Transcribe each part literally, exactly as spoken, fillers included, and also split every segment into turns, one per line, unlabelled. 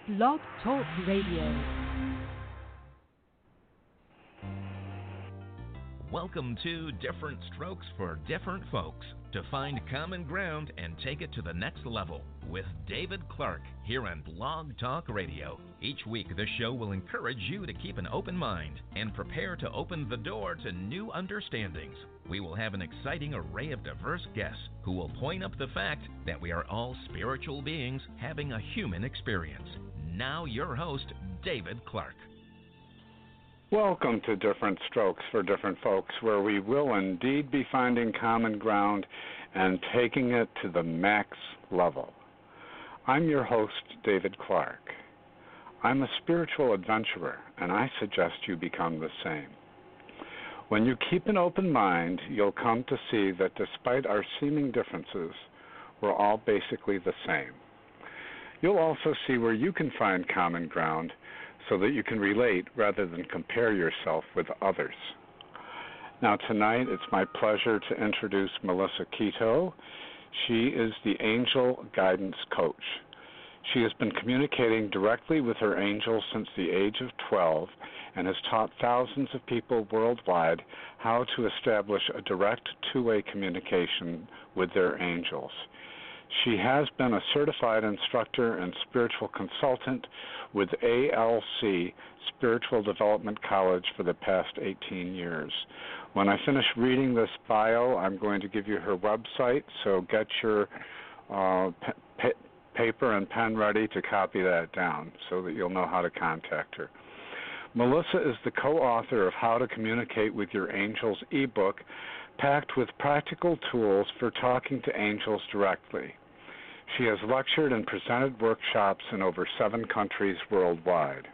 Blog Talk Radio.
Welcome to Different Strokes for Different Folks, to find common ground and take it to the next level with David Clark here on Blog Talk Radio. Each week, this show will encourage you to keep an open mind and prepare to open the door to new understandings. We will have an exciting array of diverse guests who will point up the fact that we are all spiritual beings having a human experience. Now your host, David Clark.
Welcome to Different Strokes for Different Folks, where we will indeed be finding common ground and taking it to the max level. I'm your host, David Clark. I'm a spiritual adventurer, and I suggest you become the same. When you keep an open mind, you'll come to see that despite our seeming differences, we're all basically the same. You'll also see where you can find common ground so that you can relate rather than compare yourself with others. Now tonight, it's my pleasure to introduce Melissa Keto. She is the Angel Guidance Coach. She has been communicating directly with her angels since the age of twelve and has taught thousands of people worldwide how to establish a direct two-way communication with their angels. She has been a certified instructor and spiritual consultant with A L C, Spiritual Development College, for the past eighteen years. When I finish reading this bio, I'm going to give you her website, so get your uh, pa- paper and pen ready to copy that down so that you'll know how to contact her. Melissa is the co-author of How to Communicate with Your Angels ebook, packed with practical tools for talking to angels directly. She has lectured and presented workshops in over seven countries worldwide.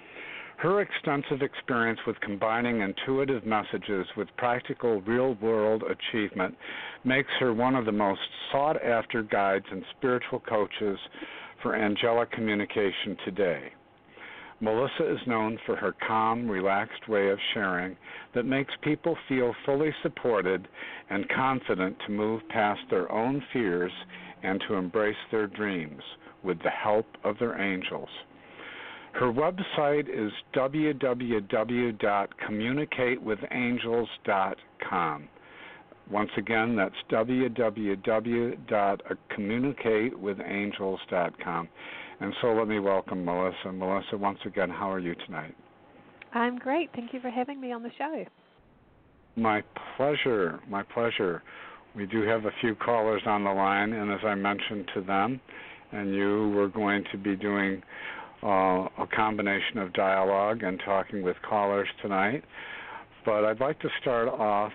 Her extensive experience with combining intuitive messages with practical real-world achievement makes her one of the most sought-after guides and spiritual coaches for angelic communication today. Melissa is known for her calm, relaxed way of sharing that makes people feel fully supported and confident to move past their own fears and to embrace their dreams with the help of their angels. Her website is w w w dot communicate with angels dot com. Once again, that's w w w dot communicate with angels dot com. And so let me welcome Melissa. Melissa, once again, how are you tonight?
I'm great. Thank you for having me on the show.
My pleasure. My pleasure. We do have a few callers on the line, and as I mentioned to them, and you, we're going to be doing uh, a combination of dialogue and talking with callers tonight. But I'd like to start off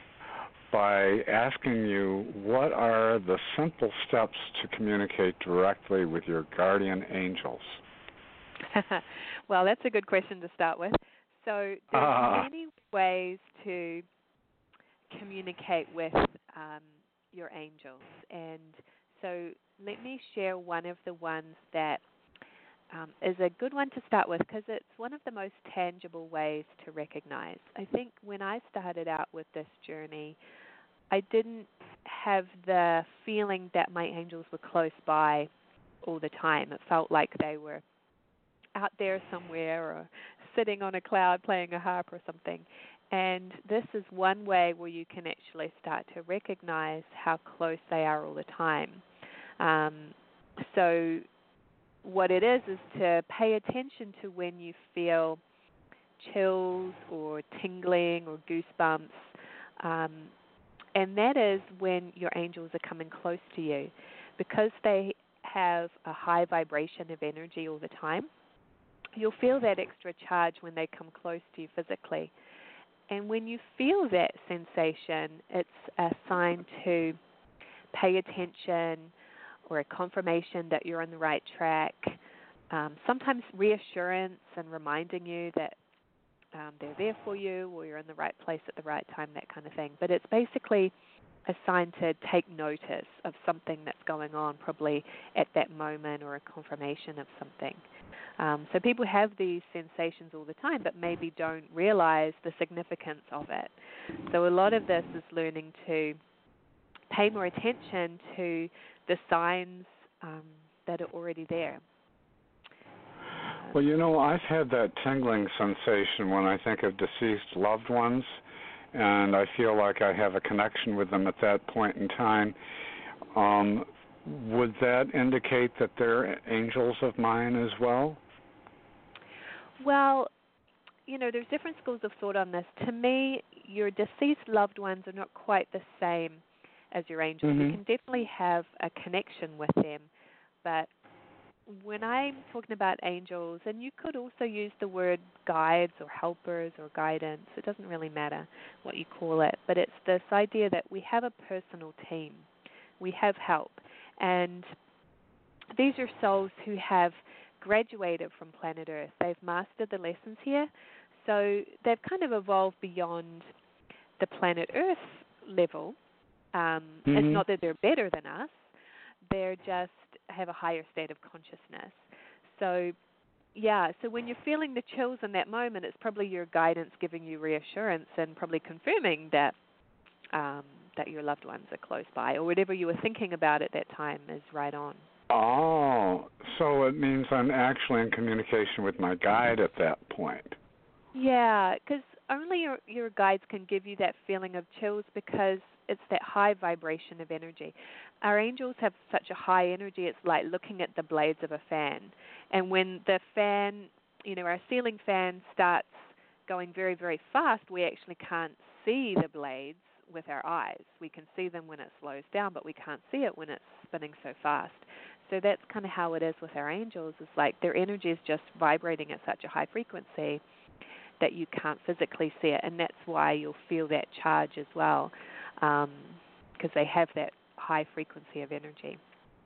by asking you, what are the simple steps to communicate directly with your guardian angels?
Well, that's a good question to start with. So there are uh. many ways to communicate with um, your angels. And so let me share one of the ones that um, is a good one to start with, because it's one of the most tangible ways to recognize. I think when I started out with this journey, I didn't have the feeling that my angels were close by all the time. It felt like they were out there somewhere or sitting on a cloud playing a harp or something. And this is one way where you can actually start to recognize how close they are all the time. Um, so what it is is to pay attention to when you feel chills or tingling or goosebumps. Um, and that is when your angels are coming close to you. Because they have a high vibration of energy all the time, you'll feel that extra charge when they come close to you physically. And when you feel that sensation, it's a sign to pay attention or a confirmation that you're on the right track. Um, sometimes reassurance and reminding you that um, they're there for you or you're in the right place at the right time, that kind of thing. But it's basically a sign to take notice of something that's going on probably at that moment, or a confirmation of something. Um, so people have these sensations all the time, but maybe don't realize the significance of it. So a lot of this is learning to pay more attention to the signs um, that are already there.
Well, you know, I've had that tingling sensation when I think of deceased loved ones, and I feel like I have a connection with them at that point in time. Um, would that indicate that they're angels of mine as well?
Well, you know, there's different schools of thought on this. To me, your deceased loved ones are not quite the same as your angels.
Mm-hmm.
You can definitely have a connection with them, but when I'm talking about angels, and you could also use the word guides or helpers or guidance, it doesn't really matter what you call it, but it's this idea that we have a personal team. We have help. And these are souls who have graduated from planet Earth. They've mastered the lessons here, so they've kind of evolved beyond the planet Earth level. Um,
mm-hmm.
It's not that they're better than us. They're just have a higher state of consciousness. So, yeah, so when you're feeling the chills in that moment, it's probably your guidance giving you reassurance and probably confirming that um, that your loved ones are close by, or whatever you were thinking about at that time is right on.
Oh, so it means I'm actually in communication with my guide at that point.
Yeah, because only your, your guides can give you that feeling of chills because it's that high vibration of energy. Our angels have such a high energy, it's like looking at the blades of a fan. And when the fan, you know, our ceiling fan starts going very, very fast, we actually can't see the blades with our eyes. We can see them when it slows down, but we can't see it when it's spinning so fast. So that's kind of how it is with our angels. It's like their energy is just vibrating at such a high frequency that you can't physically see it, and that's why you'll feel that charge as well, because um, they have that high frequency of energy.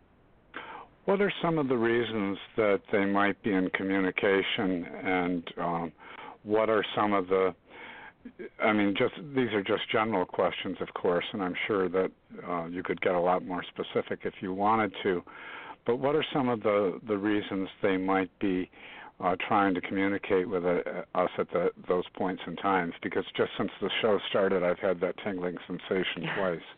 What are some of the reasons that they might be in communication, and um, what are some of the, I mean, just these are just general questions, of course, and I'm sure that uh, you could get a lot more specific if you wanted to, but what are some of the, the reasons they might be Uh, trying to communicate with uh, us at the, those points in times? Because just since the show started, I've had that tingling sensation twice.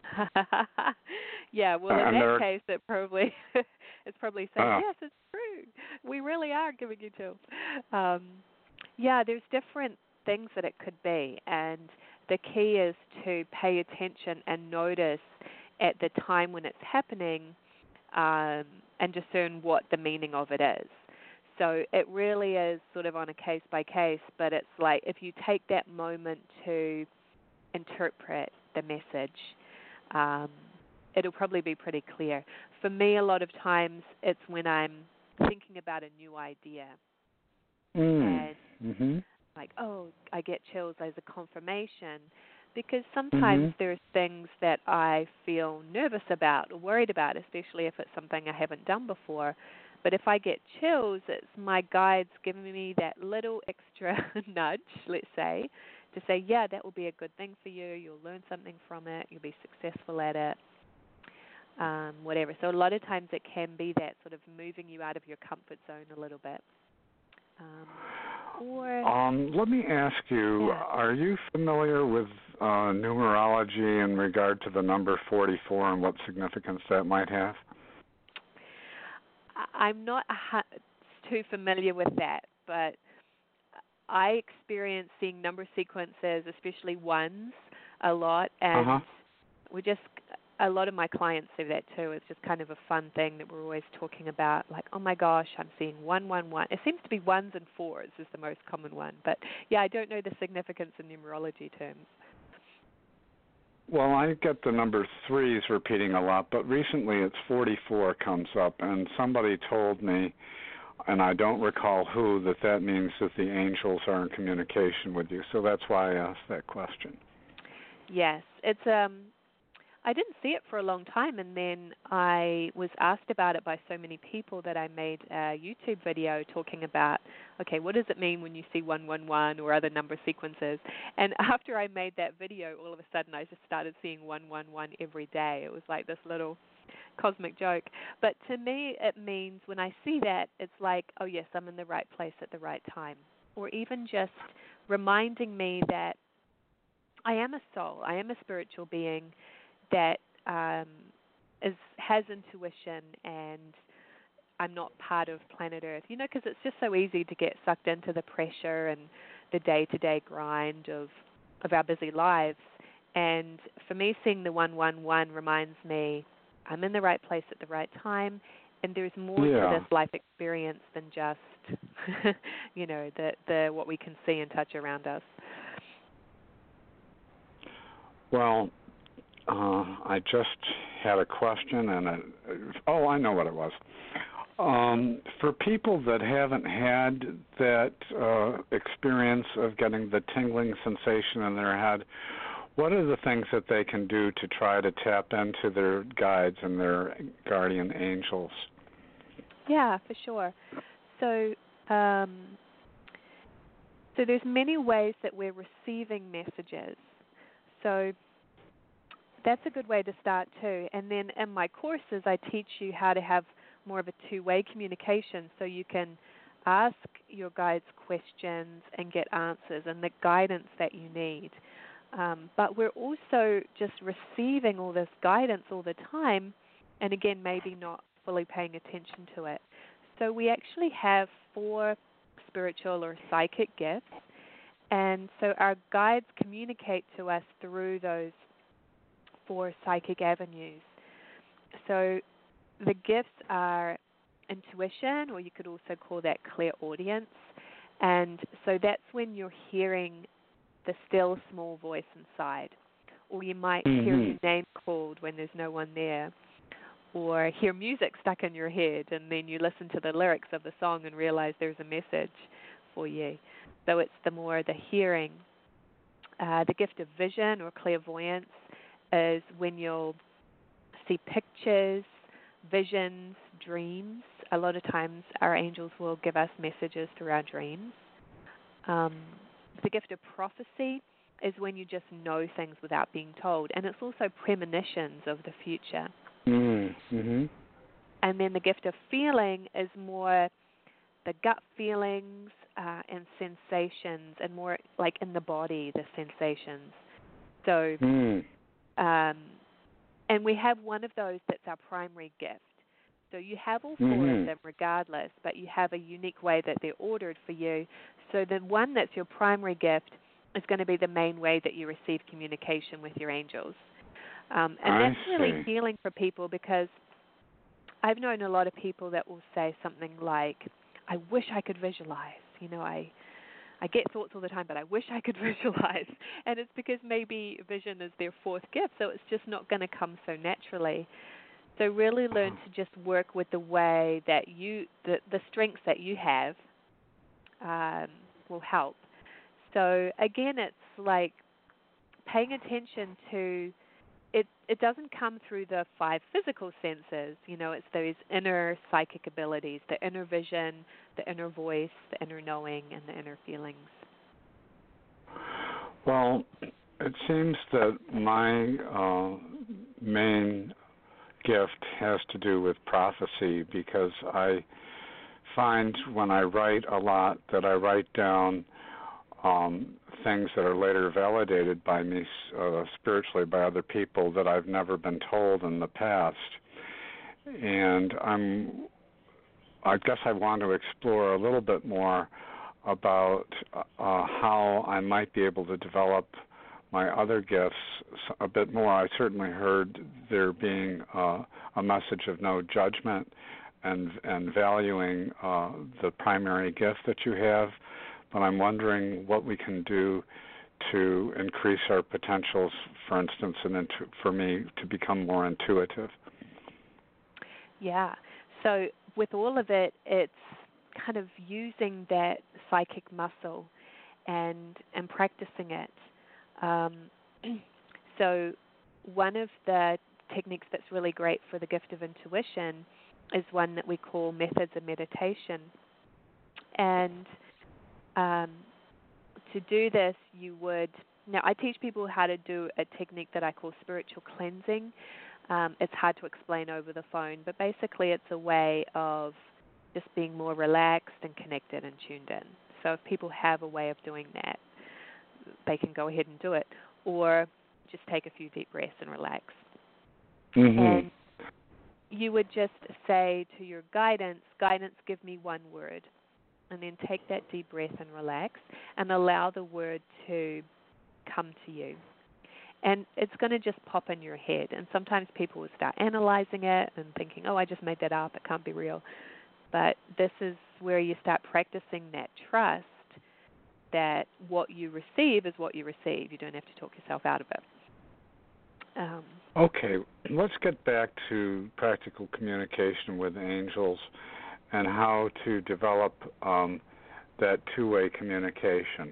Yeah, well,
uh,
in that
there...
case, it probably it's probably saying,
uh,
yes, it's true. We really are giving you chills. Um, yeah, there's different things that it could be, and the key is to pay attention and notice at the time when it's happening um, and discern what the meaning of it is. So it really is sort of on a case by case, but it's like if you take that moment to interpret the message, um, it'll probably be pretty clear. For me, a lot of times it's when I'm thinking about a new idea.
Mm.
And
mm-hmm.
like, oh, I get chills as a confirmation, because sometimes
mm-hmm.
there's things that I feel nervous about or worried about, especially if it's something I haven't done before. But if I get chills, it's my guides giving me that little extra nudge, let's say, to say, yeah, that will be a good thing for you. You'll learn something from it. You'll be successful at it, um, whatever. So a lot of times it can be that sort of moving you out of your comfort zone a little bit. Um, or
um, let me ask you,
yeah.
Are you familiar with uh, numerology in regard to the number forty-four and what significance that might have?
I'm not too familiar with that, but I experience seeing number sequences, especially ones, a lot, and
uh-huh.
we just a lot of my clients do that too. It's just kind of a fun thing that we're always talking about, like, oh my gosh, I'm seeing one, one, one. It seems to be ones and fours is the most common one, but yeah, I don't know the significance in numerology terms.
Well, I get the number threes repeating a lot, but recently it's forty-four comes up, and somebody told me, and I don't recall who, that that means that the angels are in communication with you. So that's why I asked that question.
Yes, it's um. I didn't see it for a long time, and then I was asked about it by so many people that I made a YouTube video talking about, okay, what does it mean when you see one one one or other number sequences? And after I made that video, all of a sudden I just started seeing one one one every day. It was like this little cosmic joke. But to me, it means when I see that, it's like, oh, yes, I'm in the right place at the right time. Or even just reminding me that I am a soul, I am a spiritual being that um, is has intuition and I'm not part of planet Earth, you know, because it's just so easy to get sucked into the pressure and the day-to-day grind of, of our busy lives. And for me, seeing the one one one reminds me I'm in the right place at the right time, and there's more
yeah.
to this life experience than just, you know, the, the what we can see and touch around us.
Well, uh, I just had a question, and a, oh, I know what it was. Um, for people that haven't had that uh, experience of getting the tingling sensation in their head, what are the things that they can do to try to tap into their guides and their guardian angels?
Yeah, for sure. So, um, so there's many ways that we're receiving messages. So that's a good way to start too. And then in my courses, I teach you how to have more of a two-way communication, so you can ask your guides questions and get answers and the guidance that you need. Um, but we're also just receiving all this guidance all the time, and again, maybe not fully paying attention to it. So we actually have four spiritual or psychic gifts, and so our guides communicate to us through those four psychic avenues. So the gifts are intuition, or you could also call that clairaudience, and so that's when you're hearing the still small voice inside, or you might mm-hmm. hear your name called when there's no one there, or hear music stuck in your head, and then you listen to the lyrics of the song and realize there's a message for you. So it's the more the hearing. Uh, the gift of vision or clairvoyance is when you'll see pictures, visions, dreams. A lot of times our angels will give us messages through our dreams. Um, the gift of prophecy is when you just know things without being told, and it's also premonitions of the future.
Mm-hmm.
And then the gift of feeling is more the gut feelings uh, and sensations, and more like in the body, the sensations. So,
mm. um,
and we have one of those that's our primary gift. So you have all four
mm-hmm.
of them regardless, but you have a unique way that they're ordered for you. So the one that's your primary gift is going to be the main way that you receive communication with your angels. Um, and
I
that's really
see.
healing for people, because I've known a lot of people that will say something like, I wish I could visualize. You know, I I get thoughts all the time, but I wish I could visualize. And it's because maybe vision is their fourth gift, so it's just not going to come so naturally. So really learn to just work with the way that you, the, the strengths that you have um, will help. So again, it's like paying attention to, it, it doesn't come through the five physical senses. You know, it's those inner psychic abilities, the inner vision, the inner voice, the inner knowing, and the inner feelings.
Well, it seems that my uh, main gift has to do with prophecy, because I find when I write a lot that I write down um, things that are later validated by me uh, spiritually by other people that I've never been told in the past. And I'm, I guess I want to explore a little bit more about uh, how I might be able to develop my other gifts a bit more. I certainly heard there being uh, a message of no judgment and and valuing uh, the primary gift that you have, but I'm wondering what we can do to increase our potentials, for instance, and intu- for me to become more intuitive.
Yeah. So with all of it, it's kind of using that psychic muscle and and practicing it. Um, so one of the techniques that's really great for the gift of intuition is one that we call methods of meditation. And um, to do this, you would, now I teach people how to do a technique that I call spiritual cleansing. Um, it's hard to explain over the phone, but basically it's a way of just being more relaxed and connected and tuned in. So if people have a way of doing that, they can go ahead and do it, or just take a few deep breaths and relax.
Mm-hmm.
And you would just say to your guidance, guidance, give me one word. And then take that deep breath and relax and allow the word to come to you. And it's going to just pop in your head. And sometimes people will start analyzing it and thinking, oh, I just made that up. It can't be real. But this is where you start practicing that trust that what you receive is what you receive. You don't have to talk yourself out of it. Um,
okay, let's get back to practical communication with angels and how to develop um, that two-way communication.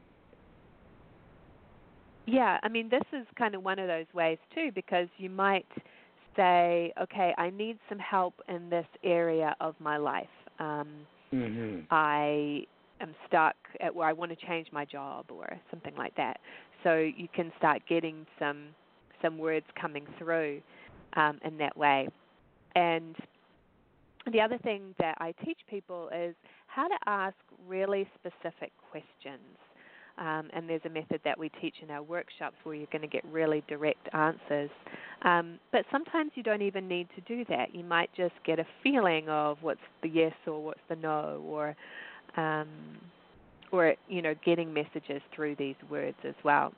Yeah, I mean, this is kind of one of those ways, too, because you might say, okay, I need some help in this area of my life. Um,
mm-hmm.
I am stuck at where I want to change my job or something like that. So you can start getting some some words coming through um, in that way. And the other thing that I teach people is how to ask really specific questions. Um, and there's a method that we teach in our workshops where you're going to get really direct answers. Um, but sometimes you don't even need to do that. You might just get a feeling of what's the yes or what's the no, or, um, or you know, getting messages through these words as well.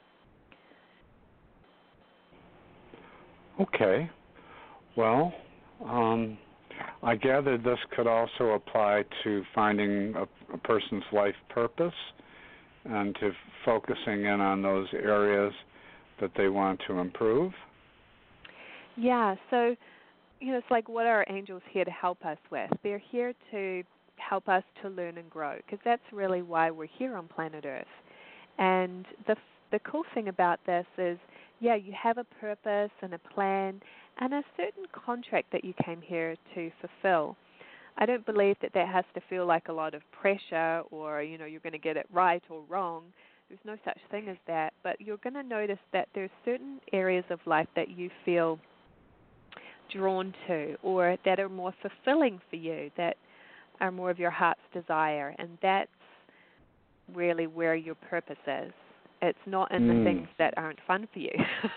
Okay. Well, um, I gather this could also apply to finding a, a person's life purpose and to focusing in on those areas that they want to improve.
Yeah, so, you know, it's like, what are angels here to help us with? They're here to help us to learn and grow, because that's really why we're here on planet Earth. And the the cool thing about this is, yeah, you have a purpose and a plan and a certain contract that you came here to fulfill. I don't believe that that has to feel like a lot of pressure or, you know, you're going to get it right or wrong. There's no such thing as that. But you're going to notice that there's certain areas of life that you feel drawn to or that are more fulfilling for you, that are more of your heart's desire. And that's really where your purpose is. It's not in
mm.
the things that aren't fun for you.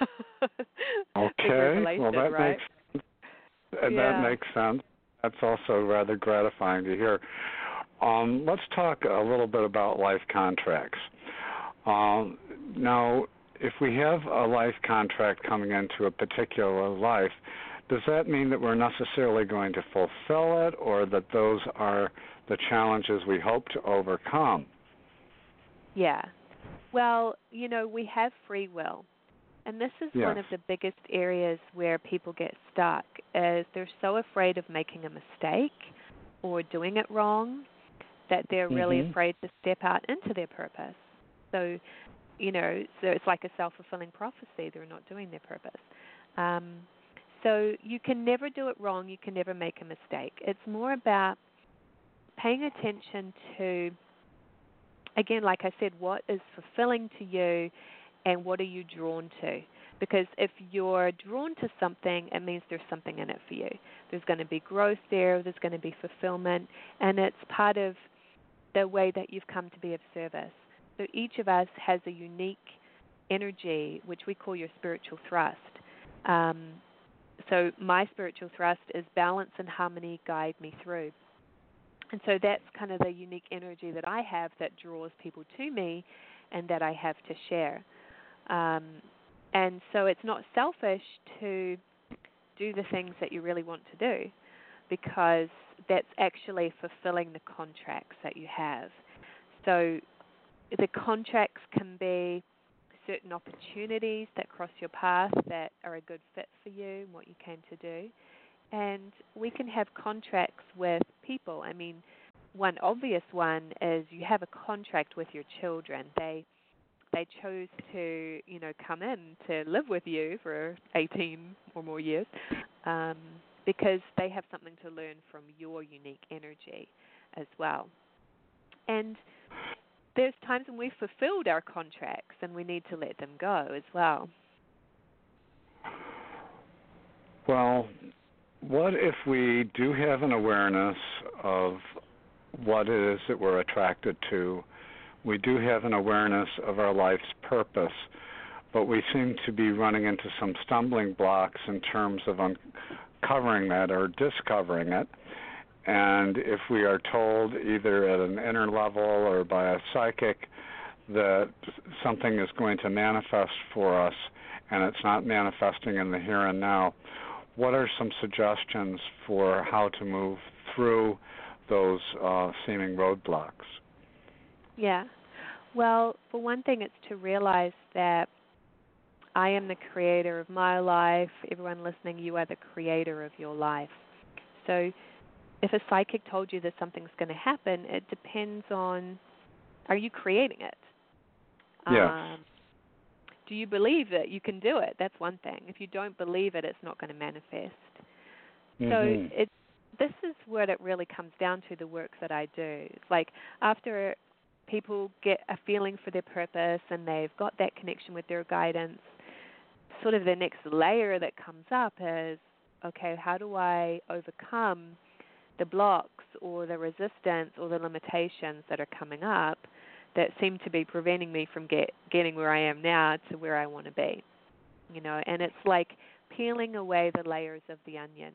Okay, well that
right?
makes
yeah.
that makes sense. That's also rather gratifying to hear. Um, let's talk a little bit about life contracts. Um, now, if we have a life contract coming into a particular life, does that mean that we're necessarily going to fulfill it, or that those are the challenges we hope to overcome?
Yeah. Well, you know, we have free will. And this is
yes.
one of the biggest areas where people get stuck, is they're so afraid of making a mistake or doing it wrong that they're really
mm-hmm.
afraid to step out into their purpose. So, you know, so it's like a self-fulfilling prophecy. They're not doing their purpose. Um, so you can never do it wrong. You can never make a mistake. It's more about paying attention to, again, like I said, what is fulfilling to you and what are you drawn to? Because if you're drawn to something, it means there's something in it for you. There's going to be growth there. There's going to be fulfillment. And it's part of the way that you've come to be of service. So each of us has a unique energy, which we call your spiritual thrust. Um, so my spiritual thrust is balance and harmony guide me through. And so that's kind of the unique energy that I have that draws people to me and that I have to share. Um, and so it's not selfish to do the things that you really want to do, because that's actually fulfilling the contracts that you have. So the contracts can be certain opportunities that cross your path that are a good fit for you and what you came to do. And we can have contracts with people. I mean, one obvious one is you have a contract with your children. They they chose to, you know, come in to live with you for eighteen or more years um, because they have something to learn from your unique energy as well. And there's times when we've fulfilled our contracts and we need to let them go as well.
Well, what if we do have an awareness of what it is that we're attracted to? We do have an awareness of our life's purpose, but we seem to be running into some stumbling blocks in terms of un- covering that or discovering it. And if we are told either at an inner level or by a psychic that something is going to manifest for us and it's not manifesting in the here and now, what are some suggestions for how to move through those uh, seeming roadblocks?
Yeah. Well, for one thing, it's to realize that I am the creator of my life. Everyone listening, you are the creator of your life. So if a psychic told you that something's going to happen, it depends on, are you creating it?
Yes.
Um, do you believe that you can do it? That's one thing. If you don't believe it, it's not going to manifest.
Mm-hmm.
So it, this is what it really comes down to, the work that I do. It's like after people get a feeling for their purpose and they've got that connection with their guidance, sort of the next layer that comes up is, okay, how do I overcome the blocks or the resistance or the limitations that are coming up that seem to be preventing me from get, getting where I am now to where I want to be? You know, and it's like peeling away the layers of the onion.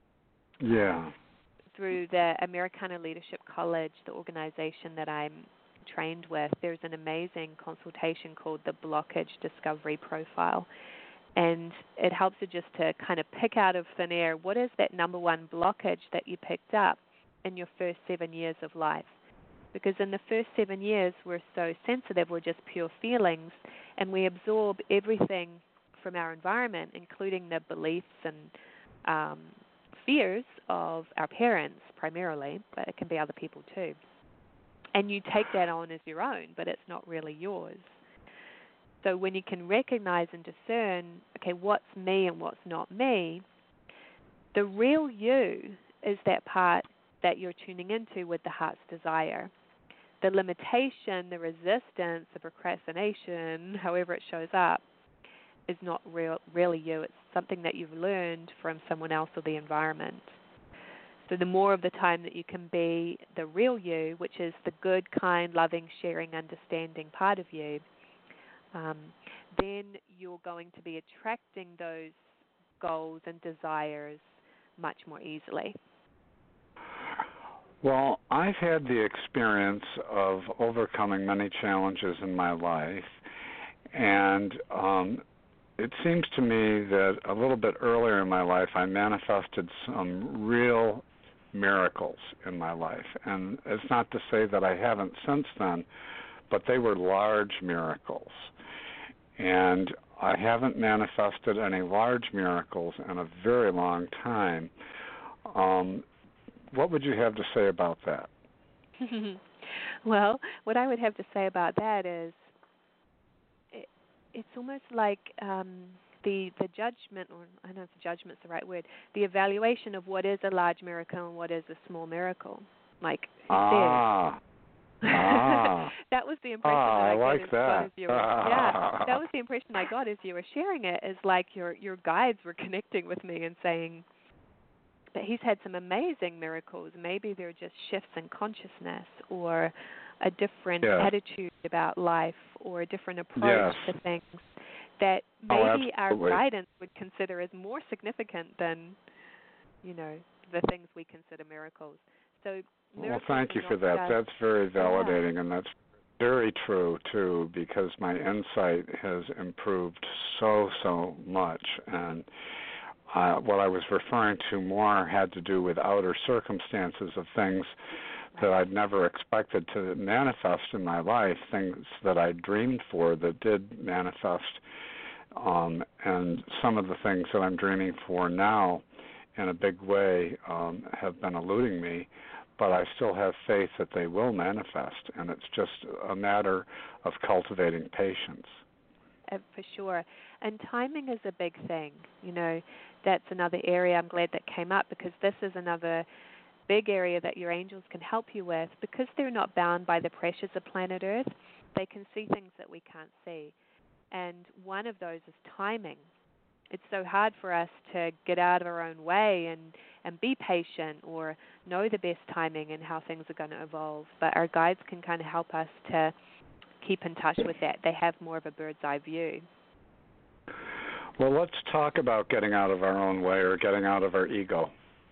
Yeah.
Through the Americana Leadership College, the organization that I'm trained with, there's an amazing consultation called the Blockage Discovery Profile. And it helps you just to kind of pick out of thin air, what is that number one blockage that you picked up in your first seven years of life? Because in the first seven years, we're so sensitive, we're just pure feelings, and we absorb everything from our environment, including the beliefs and um, fears of our parents primarily, but it can be other people too. And you take that on as your own, but it's not really yours. So when you can recognize and discern, okay, what's me and what's not me, the real you is that part that you're tuning into with the heart's desire. The limitation, the resistance, the procrastination, however it shows up, is not real, really you. It's something that you've learned from someone else or the environment. So the more of the time that you can be the real you, which is the good, kind, loving, sharing, understanding part of you, um, then you're going to be attracting those goals and desires much more easily.
Well, I've had the experience of overcoming many challenges in my life, and um, it seems to me that a little bit earlier in my life I manifested some real miracles in my life. And it's not to say that I haven't since then, but they were large miracles. And I haven't manifested any large miracles in a very long time. Um, what would you have to say about that?
Well, what I would have to say about that is it, it's almost like um, the the judgment, or I don't know if judgment's the right word, the evaluation of what is a large miracle and what is a small miracle. Like, who
ah.
says?
Ah.
That was the impression
ah,
that I,
I
got
like
as,
that.
got as you were, yeah, that was the impression I got as you were sharing it. Is like your your guides were connecting with me and saying that he's had some amazing miracles. Maybe they're just shifts in consciousness, or a different
yes.
attitude about life, or a different approach
yes.
to things that
oh,
maybe our guidance would consider as more significant than, you know, the things we consider miracles. So.
Well, thank you for that. That's very validating,
yeah.
and that's very true, too, because my insight has improved so, so much. And uh, what I was referring to more had to do with outer circumstances of things that I'd never expected to manifest in my life, things that I dreamed for that did manifest. Um, and some of the things that I'm dreaming for now in a big way um, have been eluding me. But I still have faith that they will manifest, and it's just a matter of cultivating patience.
Uh, for sure. And timing is a big thing. You know, that's another area I'm glad that came up, because this is another big area that your angels can help you with, because they're not bound by the pressures of planet Earth. They can see things that we can't see. And one of those is timing. It's so hard for us to get out of our own way and, and be patient or know the best timing and how things are going to evolve. But our guides can kind of help us to keep in touch with that. They have more of a bird's eye view.
Well, let's talk about getting out of our own way or getting out of our ego.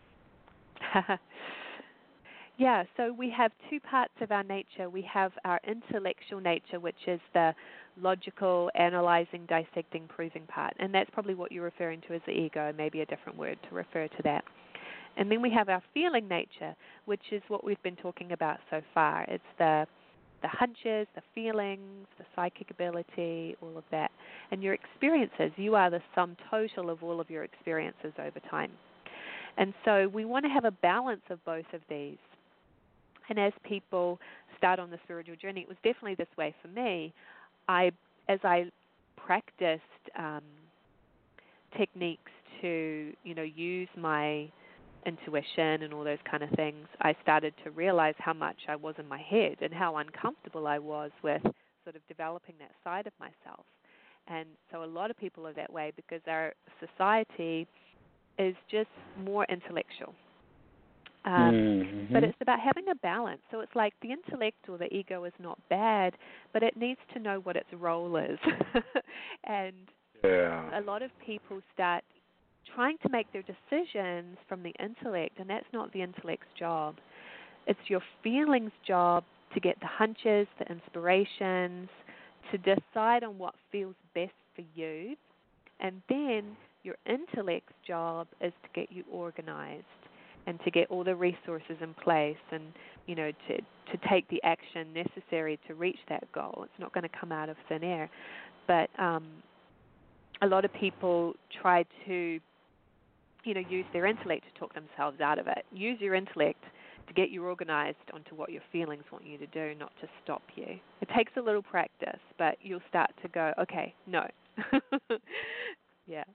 Yeah, so we have two parts of our nature. We have our intellectual nature, which is the logical, analyzing, dissecting, proving part. And that's probably what you're referring to as the ego, maybe a different word to refer to that. And then we have our feeling nature, which is what we've been talking about so far. It's the the hunches, the feelings, the psychic ability, all of that. And your experiences, you are the sum total of all of your experiences over time. And so we want to have a balance of both of these. And as people start on the spiritual journey, it was definitely this way for me. I, as I practiced um, techniques to, you know, use my intuition and all those kind of things, I started to realize how much I was in my head and how uncomfortable I was with sort of developing that side of myself. And so a lot of people are that way because our society is just more intellectual. Um,
mm-hmm.
But it's about having a balance. So it's like the intellect or the ego is not bad, but it needs to know what its role is. And
yeah.
a lot of people start trying to make their decisions from the intellect, and that's not the intellect's job. It's your feelings' job to get the hunches, the inspirations, to decide on what feels best for you, and then your intellect's job is to get you organized and to get all the resources in place and, you know, to, to take the action necessary to reach that goal. It's not going to come out of thin air. But um, a lot of people try to, you know, use their intellect to talk themselves out of it. Use your intellect to get you organized onto what your feelings want you to do, not to stop you. It takes a little practice, but you'll start to go, okay, no. Yeah.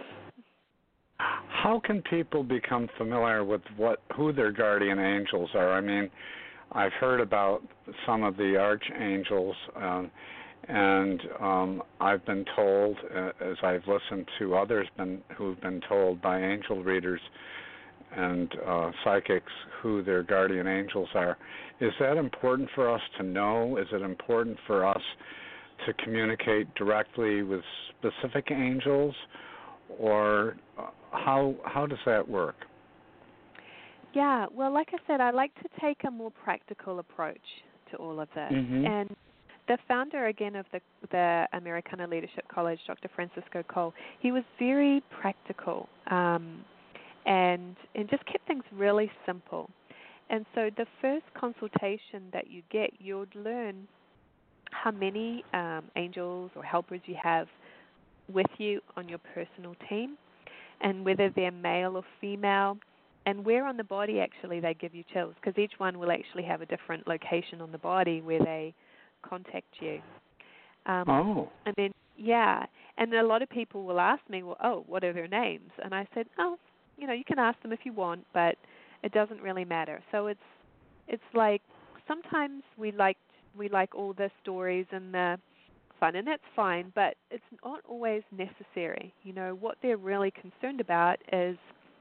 How can people become familiar with what who their guardian angels are? I mean, I've heard about some of the archangels, um, and um, I've been told, uh, as I've listened to others been, who've been told by angel readers and uh, psychics who their guardian angels are. Is that important for us to know? Is it important for us to communicate directly with specific angels, or uh, how how does that work?
Yeah, well, like I said, I like to take a more practical approach to all of this.
Mm-hmm.
And the founder, again, of the, the Americana Leadership College, Doctor Francisco Cole, he was very practical um, and, and just kept things really simple. And so the first consultation that you get, you'll learn how many um, angels or helpers you have with you on your personal team, and whether they're male or female, and where on the body actually they give you chills, because each one will actually have a different location on the body where they contact you. Um,
oh.
And then, yeah, and a lot of people will ask me, well, oh, what are their names? And I said, oh, you know, you can ask them if you want, but it doesn't really matter. So it's it's like sometimes we like we like all the stories and the fun, and that's fine, but it's not always necessary. You know, what they're really concerned about is,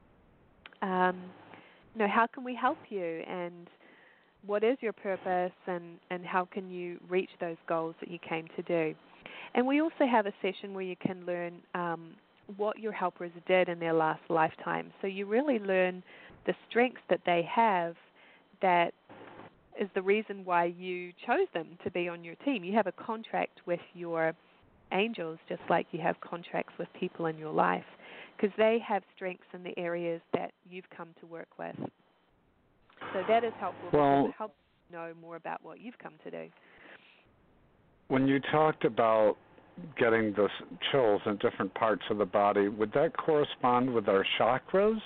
um, you know, how can we help you, and what is your purpose, and, and how can you reach those goals that you came to do. And we also have a session where you can learn um, what your helpers did in their last lifetime. So you really learn the strengths that they have that is the reason why you chose them to be on your team. You have a contract with your angels just like you have contracts with people in your life, because they have strengths in the areas that you've come to work with. So that is helpful,
well,
because it helps you know more about what you've come to do.
When you talked about getting the chills in different parts of the body, would that correspond with our chakras?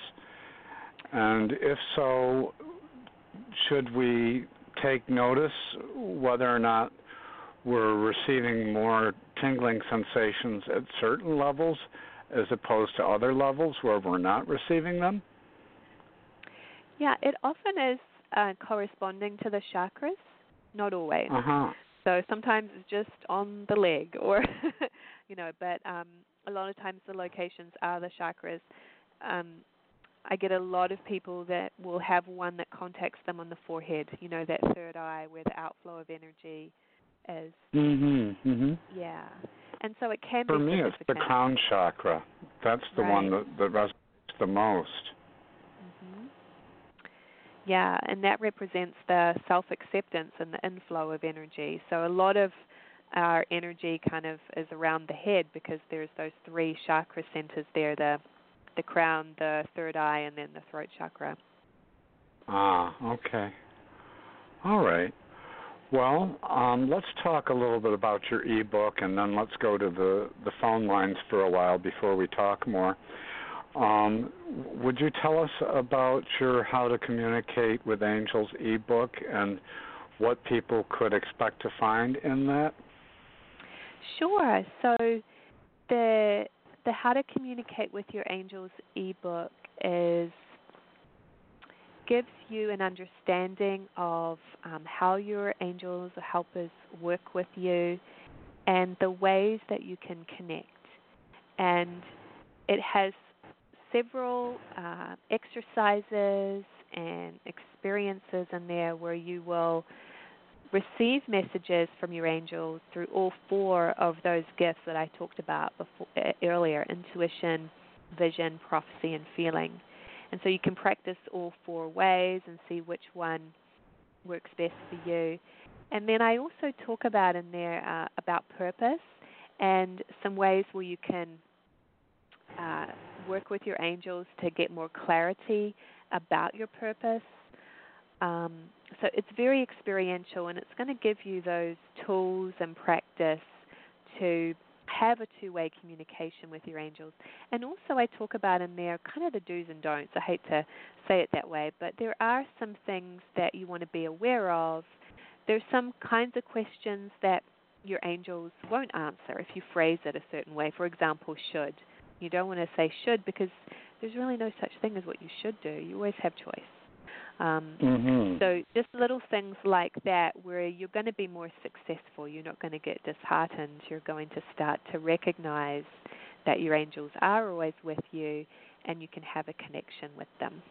And if so, should we take notice whether or not we're receiving more tingling sensations at certain levels as opposed to other levels where we're not receiving them?
Yeah, it often is uh, corresponding to the chakras, not always.
Uh-huh.
So sometimes it's just on the leg, or, you know, but um, a lot of times the locations are the chakras. Um, I get a lot of people that will have one that contacts them on the forehead, you know, that third eye where the outflow of energy is.
Mm-hmm. Mm-hmm.
Yeah. And so it can
For
be
me, it's the crown chakra. That's the
right.
one that, that resonates the most.
Mm-hmm. Yeah, and that represents the self-acceptance and the inflow of energy. So a lot of our energy kind of is around the head because there's those three chakra centers there, the the crown, the third eye, and then the throat chakra.
Ah, okay. All right. Well, um, let's talk a little bit about your ebook, and then let's go to the, the phone lines for a while before we talk more. Um, would you tell us about your How to Communicate with Angels ebook and what people could expect to find in that?
Sure. So the the How to Communicate with Your Angels ebook is gives you an understanding of um, how your angels or helpers work with you and the ways that you can connect. And it has several uh, exercises and experiences in there where you will receive messages from your angels through all four of those gifts that I talked about before, uh, earlier, intuition, vision, prophecy, and feeling. And so you can practice all four ways and see which one works best for you. And then I also talk about in there uh, about purpose and some ways where you can uh, work with your angels to get more clarity about your purpose. Um, so it's very experiential, and it's going to give you those tools and practice to have a two-way communication with your angels. And also I talk about in there kind of the do's and don'ts. I hate to say it that way, but there are some things that you want to be aware of. There's some kinds of questions that your angels won't answer if you phrase it a certain way. For example, should. You don't want to say should because there's really no such thing as what you should do. You always have choice. Um,
mm-hmm.
So just little things like that where you're going to be more successful. You're not going to get disheartened. You're going to start to recognize that your angels are always with you and you can have a connection with them.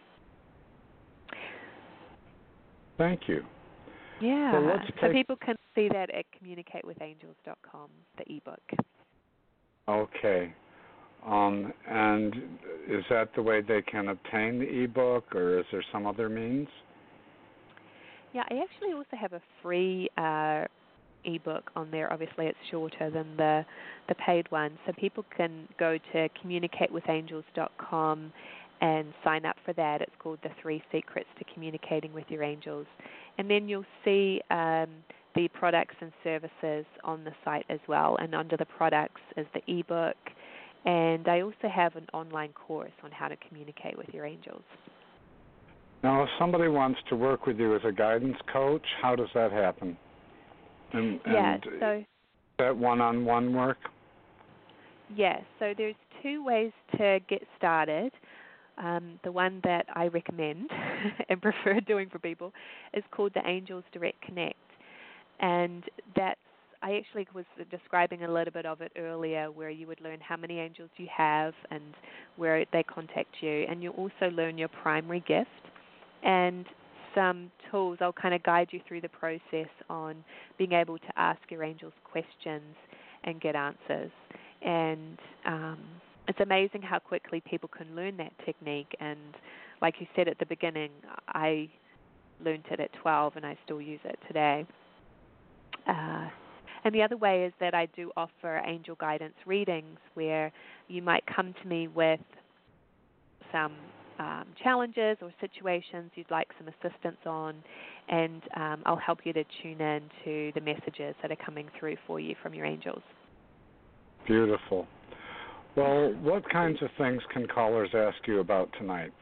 Thank you.
Yeah.
So, let's
so
take...
people can see that at communicate with angels dot com, the ebook.
Okay. Um, and is that the way they can obtain the ebook, or is there some other means?
Yeah, I actually also have a free uh, ebook on there. Obviously, it's shorter than the the paid one, so people can go to communicate with angels dot com and sign up for that. It's called The Three Secrets to Communicating with Your Angels, and then you'll see um, the products and services on the site as well. And under the products is the ebook. And I also have an online course on how to communicate with your angels.
Now, if somebody wants to work with you as a guidance coach, how does that happen? And,
yeah,
and
so
is that one-on-one work?
Yes, yeah, so there's two ways to get started. Um, the one that I recommend and prefer doing for people is called the Angels Direct Connect. And that's I actually was describing a little bit of it earlier where you would learn how many angels you have and where they contact you. And you'll also learn your primary gift and some tools. I'll kind of guide you through the process on being able to ask your angels questions and get answers. And um, it's amazing how quickly people can learn that technique. And like you said at the beginning, I learned it at twelve and I still use it today. Uh, And the other way is that I do offer angel guidance readings where you might come to me with some um, challenges or situations you'd like some assistance on, and um, I'll help you to tune in to the messages that are coming through for you from your angels.
Beautiful. Well, what kinds of things can callers ask you about tonight?